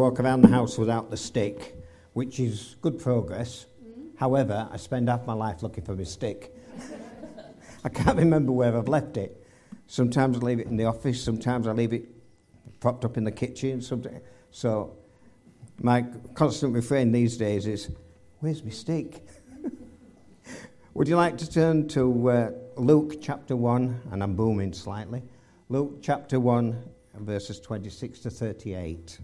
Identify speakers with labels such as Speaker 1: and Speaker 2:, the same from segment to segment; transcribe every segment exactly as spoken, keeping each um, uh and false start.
Speaker 1: walk around the house without the stick, which is good progress. Mm-hmm. However, I spend half my life looking for my stick. I can't remember where I've left it. Sometimes I leave it in the office, sometimes I leave it propped up in the kitchen. Sometimes. So my constant refrain these days is, where's my stick? Would you like to turn to uh, Luke chapter one, and I'm booming slightly. Luke chapter one, verses twenty-six to thirty-eight.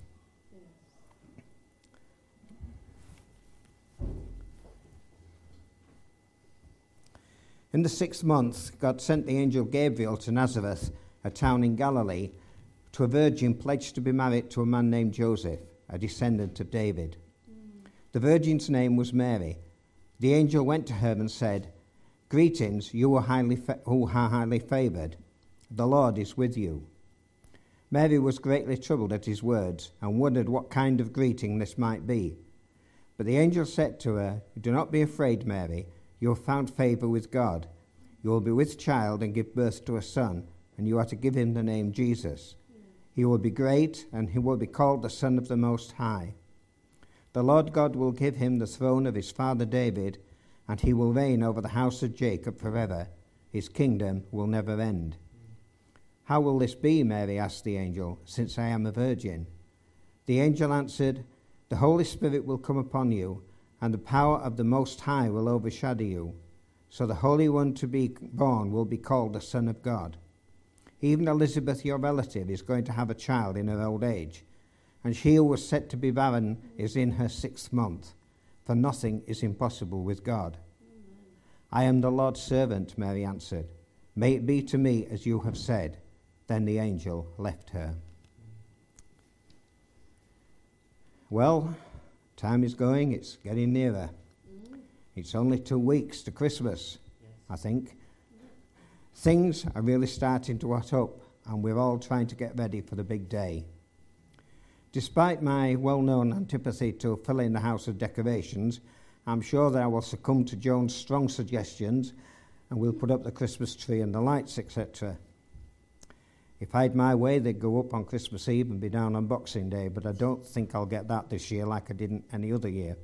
Speaker 1: In the sixth month, God sent the angel Gabriel to Nazareth, a town in Galilee, to a virgin pledged to be married to a man named Joseph, a descendant of David. Mm. The virgin's name was Mary. The angel went to her and said, "Greetings, you are highly fa- who are highly favoured. The Lord is with you." Mary was greatly troubled at his words and wondered what kind of greeting this might be. But the angel said to her, "Do not be afraid, Mary. You have found favour with God. You will be with child and give birth to a son, and you are to give him the name Jesus. He will be great, and he will be called the Son of the Most High. The Lord God will give him the throne of his father David, and he will reign over the house of Jacob forever. His kingdom will never end." "How will this be," Mary asked the angel, "since I am a virgin?" The angel answered, "The Holy Spirit will come upon you, and the power of the Most High will overshadow you. So the Holy One to be born will be called the Son of God. Even Elizabeth, your relative, is going to have a child in her old age, and she who was said to be barren is in her sixth month, for nothing is impossible with God." Amen. "I am the Lord's servant," Mary answered. "May it be to me as you have said." Then the angel left her. Well, time is going, it's getting nearer. Mm. It's only two weeks to Christmas, yes. I think. Things are really starting to hot up, and we're all trying to get ready for the big day. Despite my well-known antipathy to filling the house with decorations, I'm sure that I will succumb to Joan's strong suggestions, and we'll put up the Christmas tree and the lights, et cetera. If I had my way, they'd go up on Christmas Eve and be down on Boxing Day, but I don't think I'll get that this year like I didn't any other year.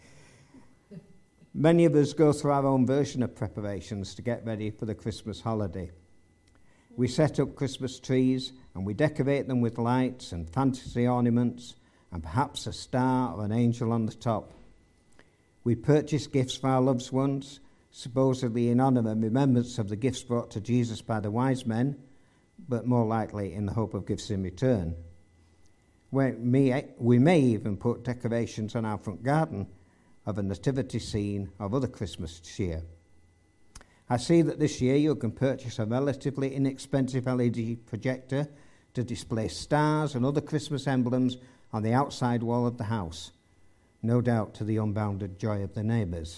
Speaker 1: Many of us go through our own version of preparations to get ready for the Christmas holiday. We set up Christmas trees and we decorate them with lights and fantasy ornaments and perhaps a star or an angel on the top. We purchase gifts for our loved ones, supposedly in honour and remembrance of the gifts brought to Jesus by the wise men, but more likely in the hope of gifts in return. We may, we may even put decorations on our front garden of a nativity scene of other Christmas cheer. I see that this year you can purchase a relatively inexpensive L E D projector to display stars and other Christmas emblems on the outside wall of the house, no doubt to the unbounded joy of the neighbours.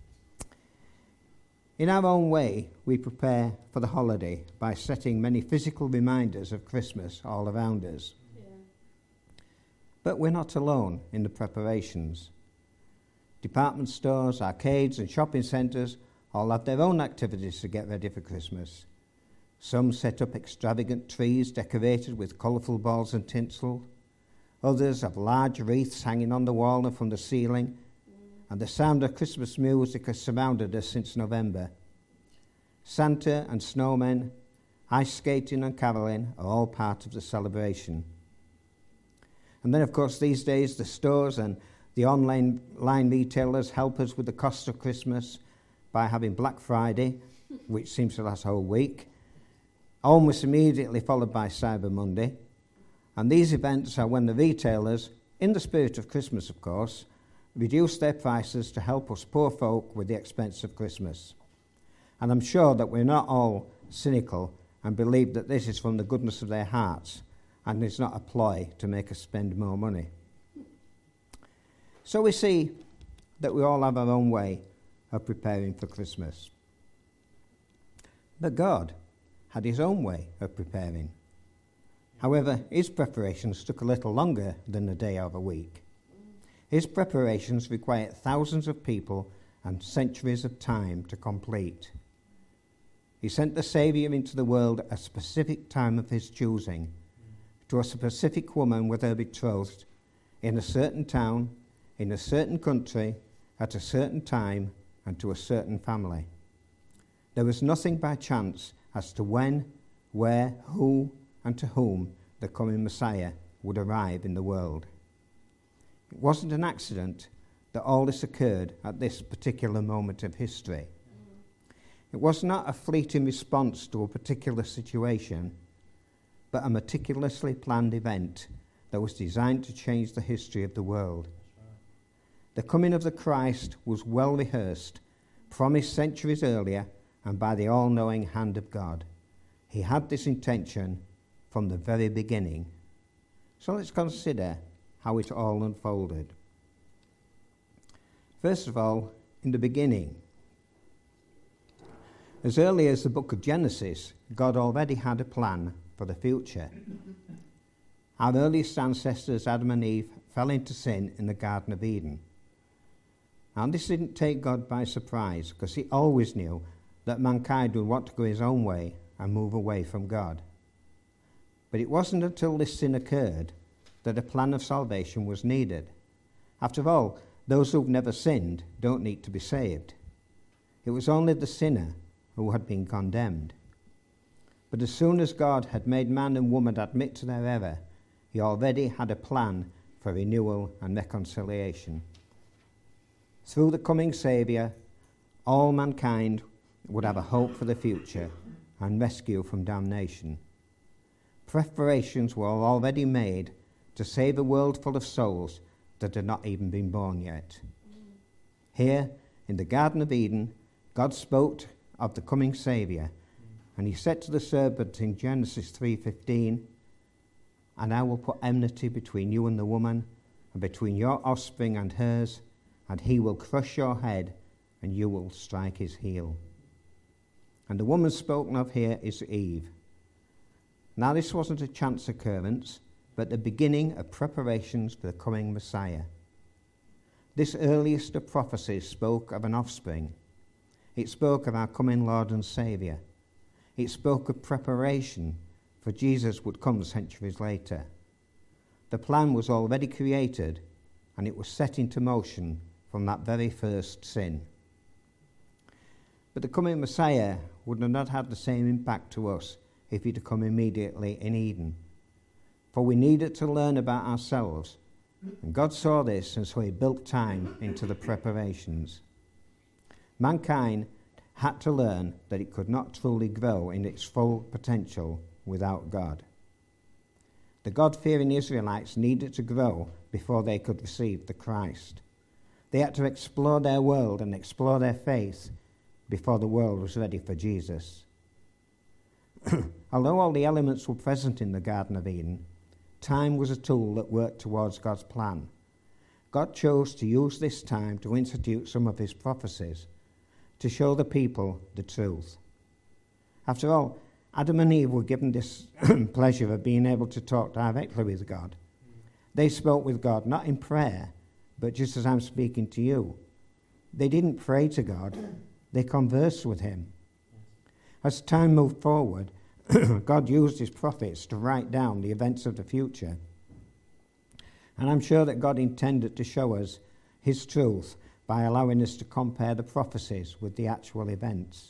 Speaker 1: In our own way, we prepare for the holiday by setting many physical reminders of Christmas all around us. Yeah. But we're not alone in the preparations. Department stores, arcades and shopping centres all have their own activities to get ready for Christmas. Some set up extravagant trees decorated with colourful balls and tinsel. Others have large wreaths hanging on the wall and from the ceiling, and the sound of Christmas music has surrounded us since November. Santa and snowmen, ice skating and caroling are all part of the celebration. And then, of course, these days the stores and the online line retailers help us with the cost of Christmas by having Black Friday, which seems to last a whole week, almost immediately followed by Cyber Monday. And these events are when the retailers, in the spirit of Christmas, of course, reduce their prices to help us poor folk with the expense of Christmas. And I'm sure that we're not all cynical and believe that this is from the goodness of their hearts and is not a ploy to make us spend more money. So we see that we all have our own way of preparing for Christmas. But God had his own way of preparing. However, his preparations took a little longer than a day or a week. His preparations required thousands of people and centuries of time to complete. He sent the Saviour into the world at a specific time of his choosing, to a specific woman with her betrothed, in a certain town, in a certain country, at a certain time, and to a certain family. There was nothing by chance as to when, where, who, and to whom the coming Messiah would arrive in the world. It wasn't an accident that all this occurred at this particular moment of history. It was not a fleeting response to a particular situation, but a meticulously planned event that was designed to change the history of the world. The coming of the Christ was well rehearsed, promised centuries earlier, and by the all-knowing hand of God. He had this intention from the very beginning. So let's consider how it all unfolded. First of all, in the beginning. As early as the book of Genesis, God already had a plan for the future. Our earliest ancestors, Adam and Eve, fell into sin in the Garden of Eden. And this didn't take God by surprise, because he always knew that mankind would want to go his own way and move away from God. But it wasn't until this sin occurred that a plan of salvation was needed. After all, those who've never sinned don't need to be saved. It was only the sinner who had been condemned. But as soon as God had made man and woman admit to their error, he already had a plan for renewal and reconciliation. Through the coming Saviour, all mankind would have a hope for the future and rescue from damnation. Preparations were already made to save a world full of souls that had not even been born yet. Here, in the Garden of Eden, God spoke of the coming Saviour, and he said to the serpent in Genesis three fifteen, "And I will put enmity between you and the woman, and between your offspring and hers, and he will crush your head, and you will strike his heel." And the woman spoken of here is Eve. Now this wasn't a chance occurrence, but the beginning of preparations for the coming Messiah. This earliest of prophecies spoke of an offspring. It spoke of our coming Lord and Saviour. It spoke of preparation, for Jesus would come centuries later. The plan was already created, and it was set into motion from that very first sin. But the coming Messiah would not have the same impact to us if he'd come immediately in Eden. For we needed to learn about ourselves, and God saw this, and so he built time into the preparations. Mankind had to learn that it could not truly grow in its full potential without God. The God-fearing Israelites needed to grow before they could receive the Christ. They had to explore their world and explore their faith before the world was ready for Jesus. Although all the elements were present in the Garden of Eden, time was a tool that worked towards God's plan. God chose to use this time to institute some of his prophecies, to show the people the truth. After all, Adam and Eve were given this pleasure of being able to talk directly with God. They spoke with God, not in prayer, but just as I'm speaking to you. They didn't pray to God, they conversed with him. As time moved forward, God used his prophets to write down the events of the future. And I'm sure that God intended to show us his truth by allowing us to compare the prophecies with the actual events.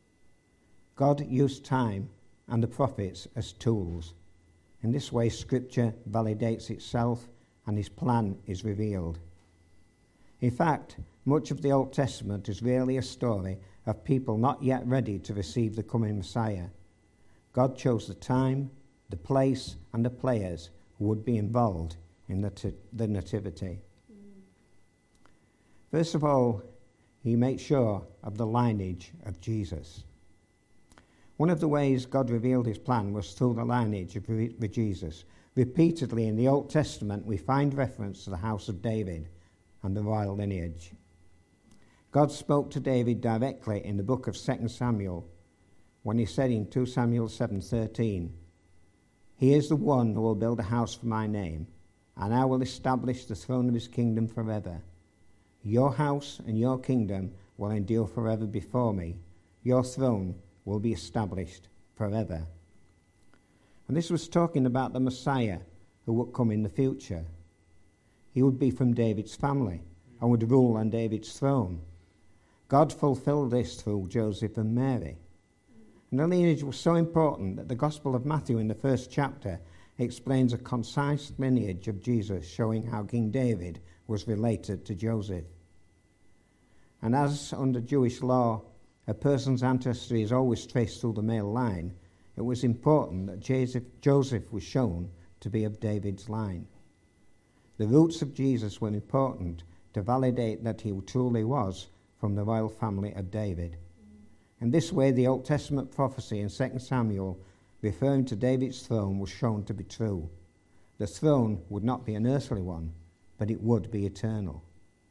Speaker 1: God used time and the prophets as tools. In this way, Scripture validates itself and his plan is revealed. In fact, much of the Old Testament is really a story of people not yet ready to receive the coming Messiah. God chose the time, the place, and the players who would be involved in the, t- the nativity. Mm. First of all, he made sure of the lineage of Jesus. One of the ways God revealed his plan was through the lineage of re- Jesus. Repeatedly in the Old Testament, we find reference to the house of David and the royal lineage. God spoke to David directly in the book of Second Samuel when he said in Second Samuel seven thirteen, "He is the one who will build a house for my name, and I will establish the throne of his kingdom forever. Your house and your kingdom will endure forever before me. Your throne will be established forever." And this was talking about the Messiah who would come in the future. He would be from David's family and would rule on David's throne. God fulfilled this through Joseph and Mary. And the lineage was so important that the Gospel of Matthew in the first chapter explains a concise lineage of Jesus, showing how King David was related to Joseph. And as under Jewish law, a person's ancestry is always traced through the male line, it was important that Joseph, Joseph was shown to be of David's line. The roots of Jesus were important to validate that he truly was from the royal family of David. In this way, the Old Testament prophecy in Second Samuel referring to David's throne was shown to be true. The throne would not be an earthly one, but it would be eternal.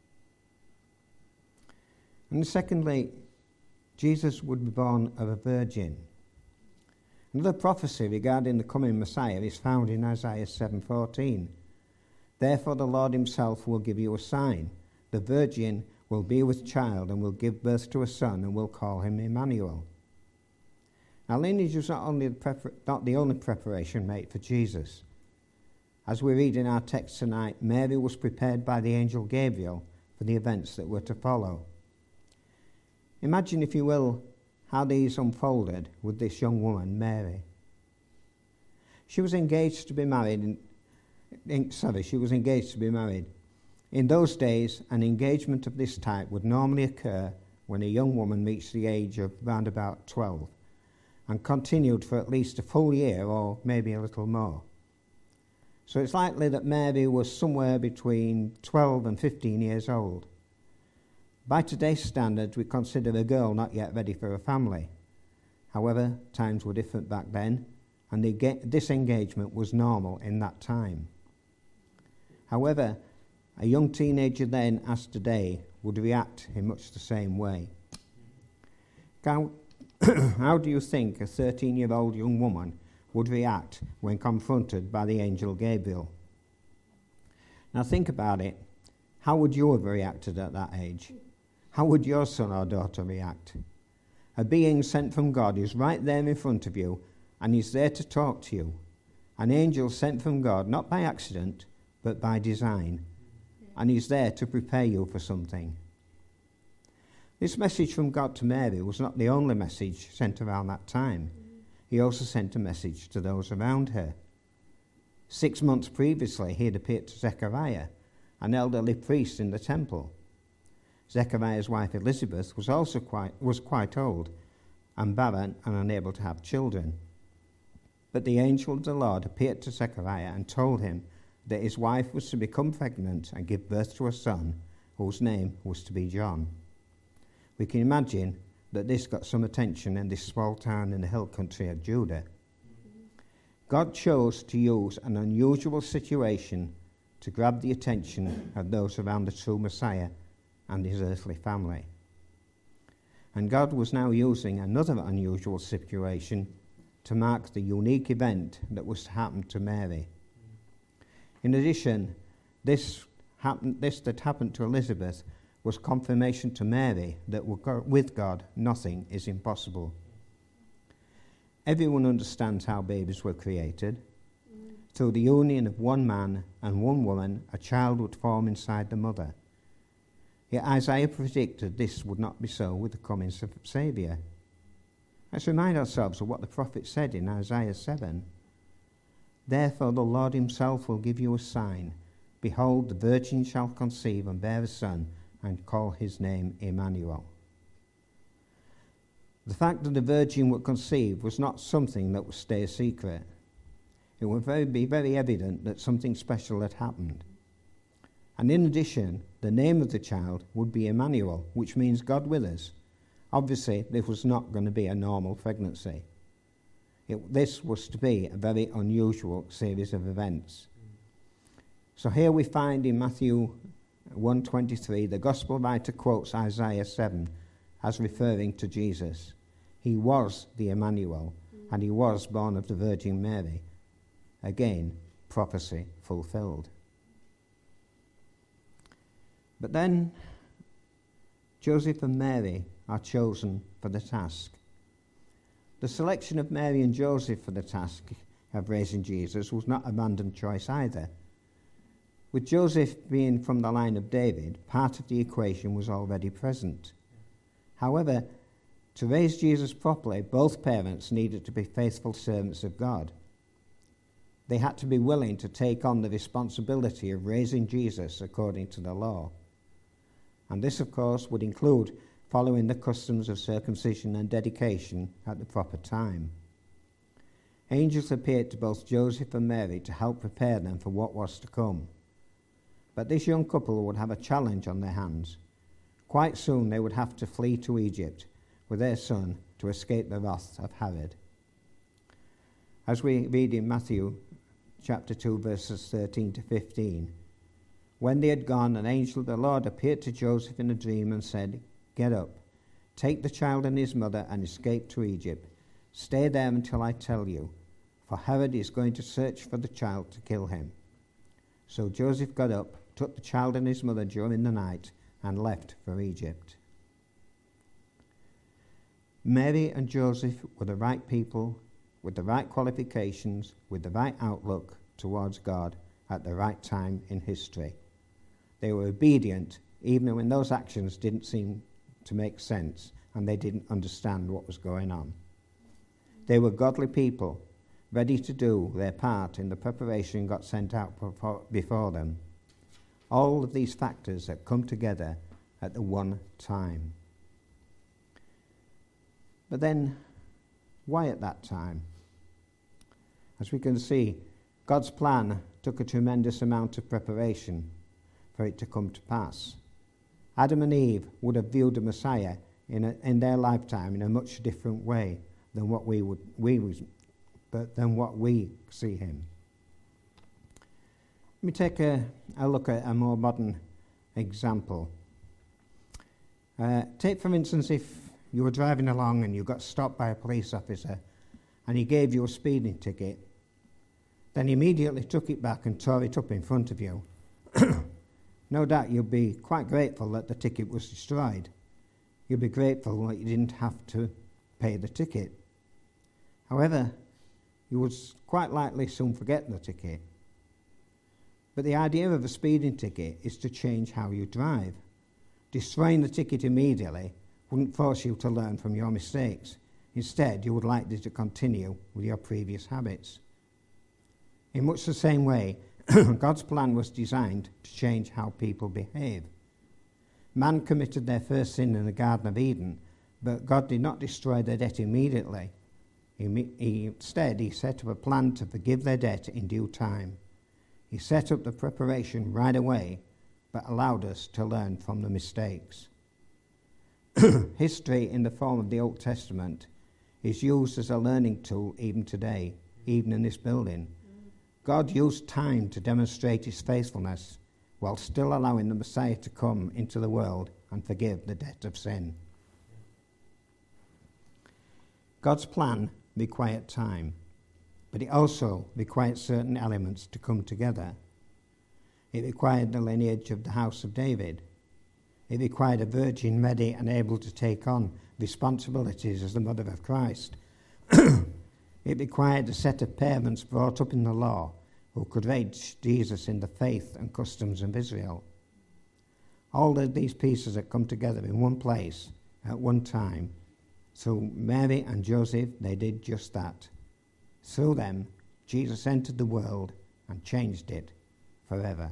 Speaker 1: And secondly, Jesus would be born of a virgin. Another prophecy regarding the coming Messiah is found in Isaiah seven fourteen. Therefore the Lord himself will give you a sign. The virgin will be with child and will give birth to a son and will call him Emmanuel. Now, lineage was not, only the prepar- not the only preparation made for Jesus. As we read in our text tonight, Mary was prepared by the angel Gabriel for the events that were to follow. Imagine, if you will, how these unfolded with this young woman, Mary. She was engaged to be married. In, in, sorry, she was engaged to be married. In those days, an engagement of this type would normally occur when a young woman reached the age of round about twelve and continued for at least a full year or maybe a little more. So it's likely that Mary was somewhere between twelve and fifteen years old. By today's standards, we consider a girl not yet ready for a family. However, times were different back then, and the, this engagement was normal in that time. However, a young teenager then, as today, would react in much the same way. How, how do you think a thirteen-year-old young woman would react when confronted by the angel Gabriel? Now think about it. How would you have reacted at that age? How would your son or daughter react? A being sent from God is right there in front of you, and he's there to talk to you. An angel sent from God, not by accident, but by design. And he's there to prepare you for something. This message from God to Mary was not the only message sent around that time. He also sent a message to those around her. Six months previously, he had appeared to Zechariah, an elderly priest in the temple. Zechariah's wife Elizabeth was also quite was quite old and barren and unable to have children. But the angel of the Lord appeared to Zechariah and told him that his wife was to become pregnant and give birth to a son whose name was to be John. We can imagine that this got some attention in this small town in the hill country of Judah. God chose to use an unusual situation to grab the attention of those around the true Messiah and his earthly family. And God was now using another unusual situation to mark the unique event that was to happen to Mary. In addition, this, happened, this that happened to Elizabeth was confirmation to Mary that with God nothing is impossible. Everyone understands how babies were created. Mm. Through the union of one man and one woman, a child would form inside the mother. Yet Isaiah predicted this would not be so with the coming of Saviour. Let's remind ourselves of what the prophet said in Isaiah seven. Therefore the Lord himself will give you a sign. Behold, the virgin shall conceive and bear a son, and call his name Emmanuel. The fact that the virgin would conceive was not something that would stay a secret. It would very, be very evident that something special had happened. And in addition, the name of the child would be Emmanuel, which means God with us. Obviously, this was not going to be a normal pregnancy. It, this was to be a very unusual series of events. So here we find in Matthew one twenty-three, the Gospel writer quotes Isaiah seven as referring to Jesus. He was the Emmanuel, and he was born of the Virgin Mary. Again, prophecy fulfilled. But then Joseph and Mary are chosen for the task. The selection of Mary and Joseph for the task of raising Jesus was not a random choice either. With Joseph being from the line of David, part of the equation was already present. However, to raise Jesus properly, both parents needed to be faithful servants of God. They had to be willing to take on the responsibility of raising Jesus according to the law. And this, of course, would include following the customs of circumcision and dedication at the proper time. Angels appeared to both Joseph and Mary to help prepare them for what was to come. But this young couple would have a challenge on their hands. Quite soon they would have to flee to Egypt with their son to escape the wrath of Herod. As we read in Matthew chapter two, verses thirteen to fifteen, when they had gone, an angel of the Lord appeared to Joseph in a dream and said, "Get up, take the child and his mother and escape to Egypt. Stay there until I tell you, for Herod is going to search for the child to kill him." So Joseph got up, took the child and his mother during the night, and left for Egypt. Mary and Joseph were the right people, with the right qualifications, with the right outlook towards God at the right time in history. They were obedient, even when those actions didn't seem to make sense and they didn't understand what was going on. They were godly people, ready to do their part in the preparation God sent out before them. All of these factors that come together at the one time. But then, why at that time? As we can see, God's plan took a tremendous amount of preparation for it to come to pass. Adam and Eve would have viewed the Messiah in, a, in their lifetime in a much different way than what we would we was, but than what we see him. Let me take a, a look at a more modern example. Uh, take, for instance, if you were driving along and you got stopped by a police officer and he gave you a speeding ticket, then he immediately took it back and tore it up in front of you. No doubt you'll be quite grateful that the ticket was destroyed. You'll be grateful that you didn't have to pay the ticket. However, you would quite likely soon forget the ticket. But the idea of a speeding ticket is to change how you drive. Destroying the ticket immediately wouldn't force you to learn from your mistakes. Instead, you would likely to continue with your previous habits. In much the same way, God's plan was designed to change how people behave. Man committed their first sin in the Garden of Eden, but God did not destroy their debt immediately. He, he, instead, he set up a plan to forgive their debt in due time. He set up the preparation right away, but allowed us to learn from the mistakes. History in the form of the Old Testament is used as a learning tool even today, even in this building. God used time to demonstrate his faithfulness while still allowing the Messiah to come into the world and forgive the debt of sin. God's plan required time, but it also required certain elements to come together. It required the lineage of the house of David. It required a virgin ready and able to take on responsibilities as the mother of Christ. It required a set of parents brought up in the law who could raise Jesus in the faith and customs of Israel. All of these pieces had come together in one place at one time. So Mary and Joseph, they did just that. Through them, Jesus entered the world and changed it forever.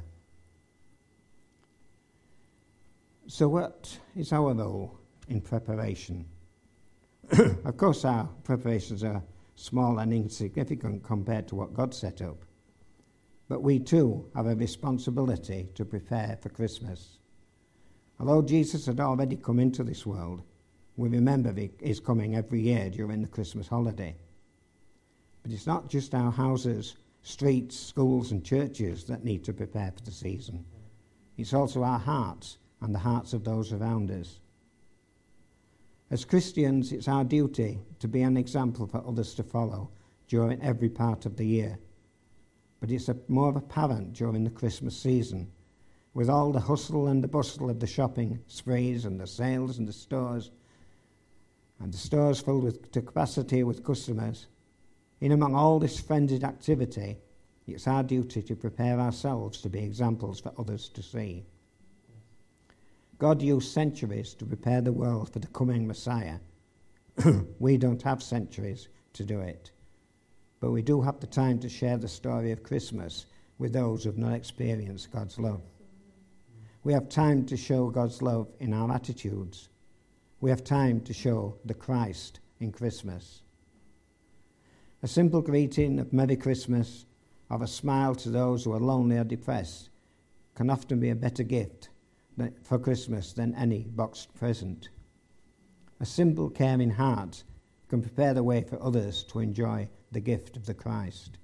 Speaker 1: So what is our role in preparation? Of course, our preparations are small and insignificant compared to what God set up. But we too have a responsibility to prepare for Christmas. Although Jesus had already come into this world, we remember his coming every year during the Christmas holiday. But it's not just our houses, streets, schools and churches that need to prepare for the season. It's also our hearts and the hearts of those around us. As Christians, it's our duty to be an example for others to follow during every part of the year. But it's a, more apparent during the Christmas season, with all the hustle and the bustle of the shopping sprees and the sales and the stores, and the stores filled with to capacity with customers. In among all this frenzied activity, It's our duty to prepare ourselves to be examples for others to see. God used centuries to prepare the world for the coming Messiah. We don't have centuries to do it, but we do have the time to share the story of Christmas with those who have not experienced God's love. We have time to show God's love in our attitudes. We have time to show the Christ in Christmas. A simple greeting of Merry Christmas, of a smile to those who are lonely or depressed, can often be a better gift for Christmas than any boxed present. A simple, caring heart can prepare the way for others to enjoy the gift of the Christ.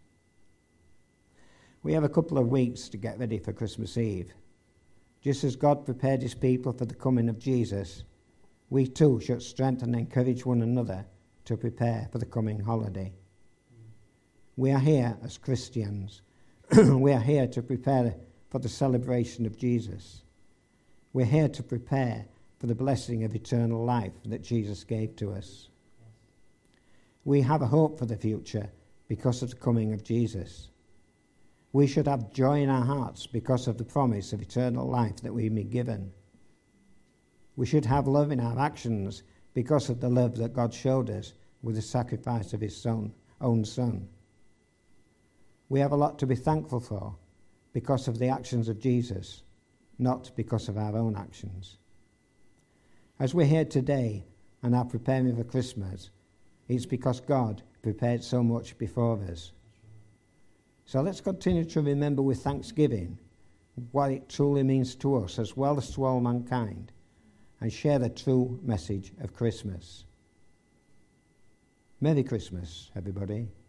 Speaker 1: We have a couple of weeks to get ready for Christmas Eve. Just as God prepared his people for the coming of Jesus, we too should strengthen and encourage one another to prepare for the coming holiday. We are here as Christians. We are here to prepare for the celebration of Jesus. We're here to prepare for the blessing of eternal life that Jesus gave to us. We have a hope for the future because of the coming of Jesus. We should have joy in our hearts because of the promise of eternal life that we've been given. We should have love in our actions because of the love that God showed us with the sacrifice of his son, own son. We have a lot to be thankful for because of the actions of Jesus, not because of our own actions. As we're here today and are preparing for Christmas, it's because God prepared so much before us. So let's continue to remember with thanksgiving what it truly means to us as well as to all mankind, and share the true message of Christmas. Merry Christmas, everybody.